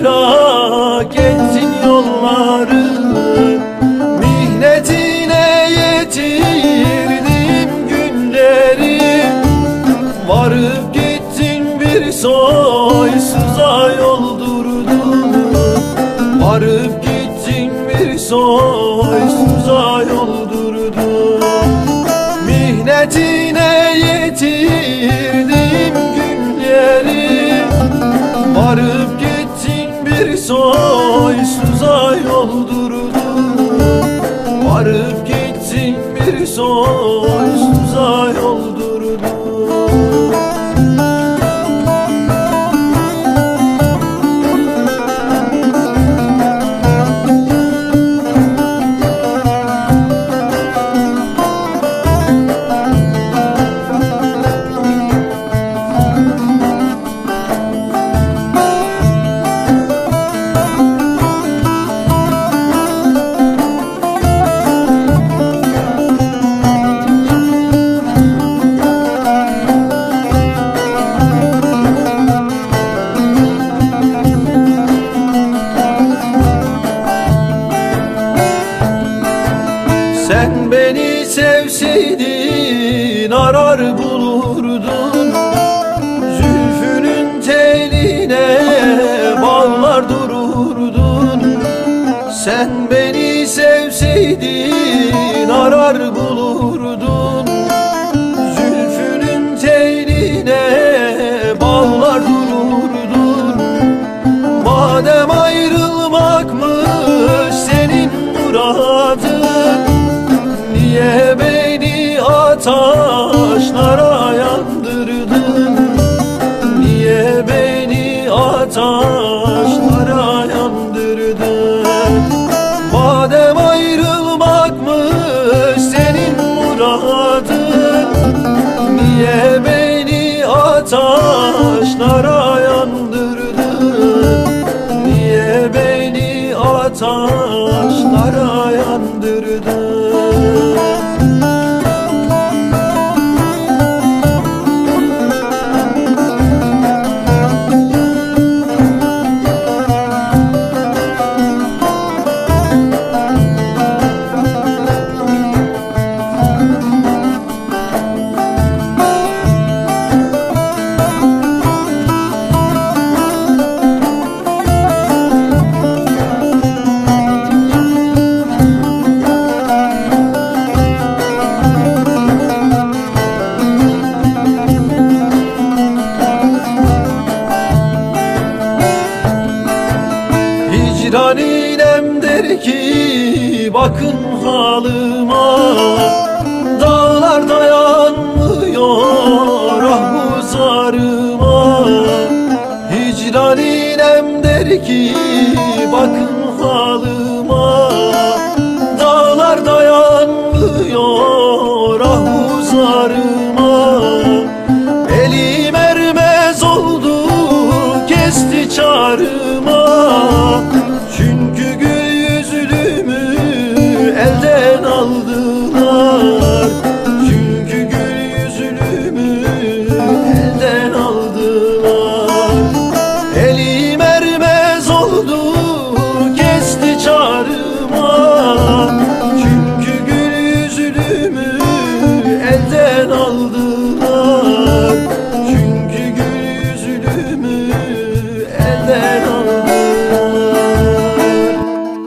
bırak ettin yolları. Mihnetine yetirdim günleri, varıp gittin bir soysuza yoldurdun. Varıp gittin bir soysuza yoldurdun. Mihnetine yetirdim günleri, varıp gittin bir soysuza yoldurdun. Varıp gittin bir soysuza yoldurdun. Sen beni sevseydin arar bulurdun. Zülfünün teline bağlar dururdun. Sen beni sevseydin arar bulurdun. Zülfünün teline bağlar dururdun. Madem ayrılmakmış senin muradın, niye beni ataşlara yandırdın? Niye beni ataşlara yandırdın? Madem ayrılmakmış senin muradın, niye beni ataşlara yandırdın? Niye beni ataşlara yandırdın? Hicran inem der ki bakın halıma, dağlar dayanmıyor ah bu zarıma. Hicran inem der ki bakın halıma, dağlar dayanmıyor ah bu zarıma.